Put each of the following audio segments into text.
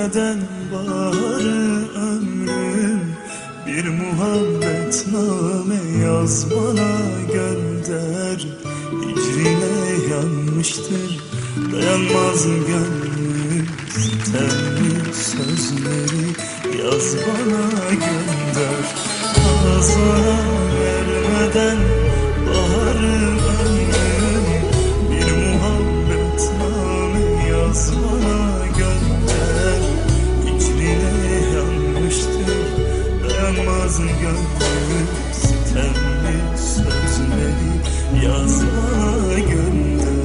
vermeden baharı ömrüm, bir muhabbetname yaz bana gönder. Hicrine yanmıştır, dayanmaz gönlüm, sitemli sözleri yaz bana gönder. Ağzına vermeden baharı ömrüm, bir muhabbetname yaz bana gönder. Hicrine yanmıştır, dayanmaz gönlüm, sitemli sözleri yaz bana gönder.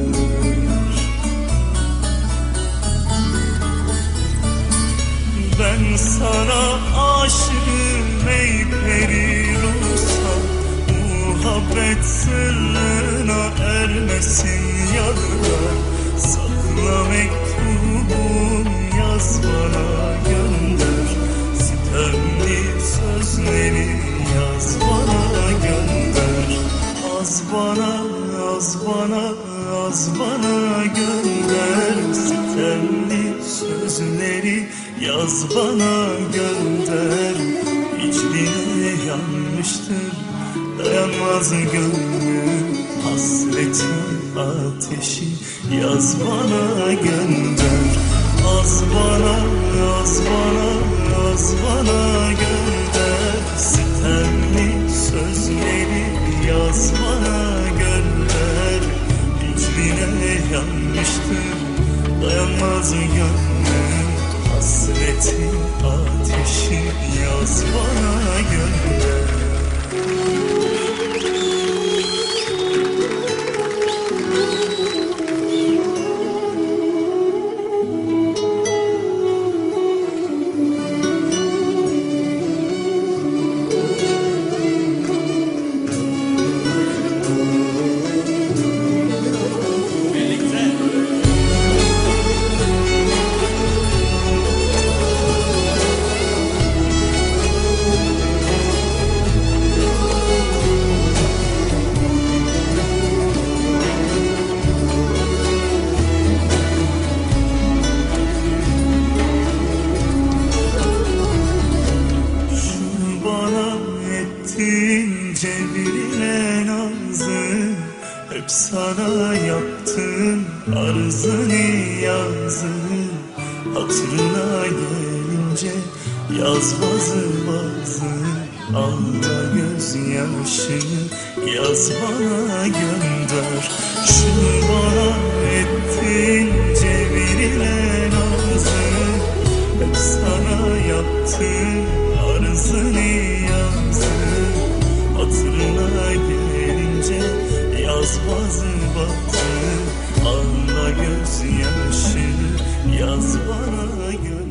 Ben sana aşığım ey peri ruhsar, muhabbet sırrına ermesin yaralar. Sakla mektubum yaz bana gönder, sitemli sözleri yaz bana gönder. Az bana, az bana, az bana gönder, sitemli sözleri yaz bana gönder. Hiçbirine yanmıştır, dayanmaz gönlüm, hasretin ateşi yaz bana gönder. Az bana, az bana, az bana gönder, sitemli sözleri yaz bana gönder. Hiçbirine yanmıştır, dayanmaz gönlüm, hasretin ateşi yaz bana gönder. Cebrile nazı, hep sana yaptım arzı niyazı. Hatırına gelince yaz bazı bazı, ağla gözyaşını yaz bana gönder. Şu bana ettin cebrile nazı, hep sana yaptım arzı niyazı. Hatırına gelince yaz bazı bazı, ağla gözyaşı yaz bana gönder.